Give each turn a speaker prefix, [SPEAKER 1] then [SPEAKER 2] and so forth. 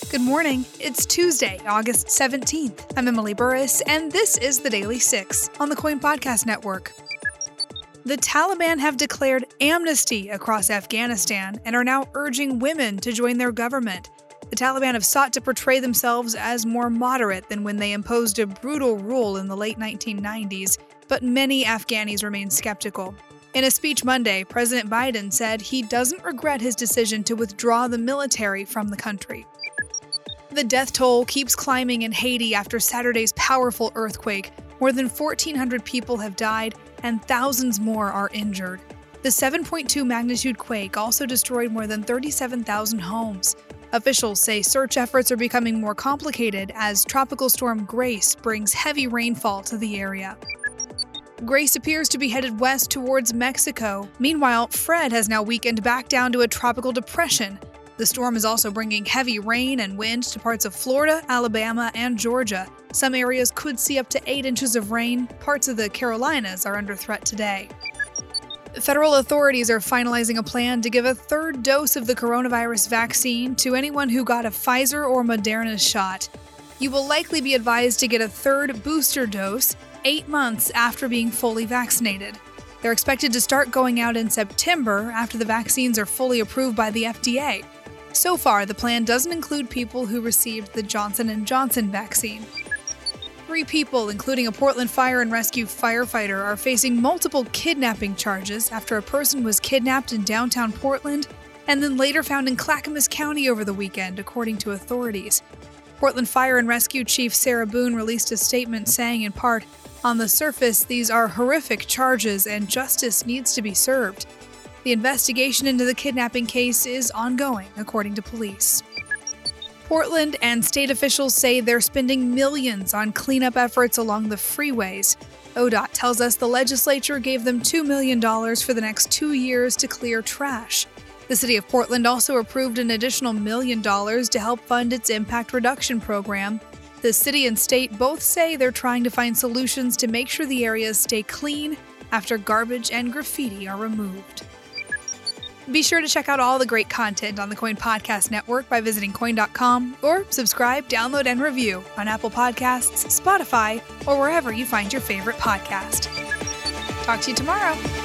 [SPEAKER 1] Good morning. It's Tuesday, August 17th. I'm Emily Burris, and this is the Daily Six on the Coin Podcast Network. The Taliban have declared amnesty across Afghanistan and are now urging women to join their government. The Taliban have sought to portray themselves as more moderate than when they imposed a brutal rule in the late 1990s, but many Afghanis remain skeptical. In a speech Monday, President Biden said he doesn't regret his decision to withdraw the military from the country. The death toll keeps climbing in Haiti after Saturday's powerful earthquake. More than 1,400 people have died and thousands more are injured. The 7.2 magnitude quake also destroyed more than 37,000 homes. Officials say search efforts are becoming more complicated as Tropical Storm Grace brings heavy rainfall to the area. Grace appears to be headed west towards Mexico. Meanwhile, Fred has now weakened back down to a tropical depression. The storm is also bringing heavy rain and wind to parts of Florida, Alabama, and Georgia. Some areas could see up to 8 inches of rain. Parts of the Carolinas are under threat today. Federal authorities are finalizing a plan to give a third dose of the coronavirus vaccine to anyone who got a Pfizer or Moderna shot. You will likely be advised to get a third booster dose 8 months after being fully vaccinated. They're expected to start going out in September after the vaccines are fully approved by the FDA. So far, the plan doesn't include people who received the Johnson & Johnson vaccine. 3 people, including a Portland Fire and Rescue firefighter, are facing multiple kidnapping charges after a person was kidnapped in downtown Portland and then later found in Clackamas County over the weekend, according to authorities. Portland Fire and Rescue Chief Sarah Boone released a statement saying, in part, "On the surface, these are horrific charges and justice needs to be served." The investigation into the kidnapping case is ongoing, according to police. Portland and state officials say they're spending millions on cleanup efforts along the freeways. ODOT tells us the legislature gave them $2 million for the next 2 years to clear trash. The city of Portland also approved an additional $1 million to help fund its impact reduction program. The city and state both say they're trying to find solutions to make sure the areas stay clean after garbage and graffiti are removed. Be sure to check out all the great content on the Coin Podcast Network by visiting coin.com or subscribe, download, and review on Apple Podcasts, Spotify, or wherever you find your favorite podcast. Talk to you tomorrow.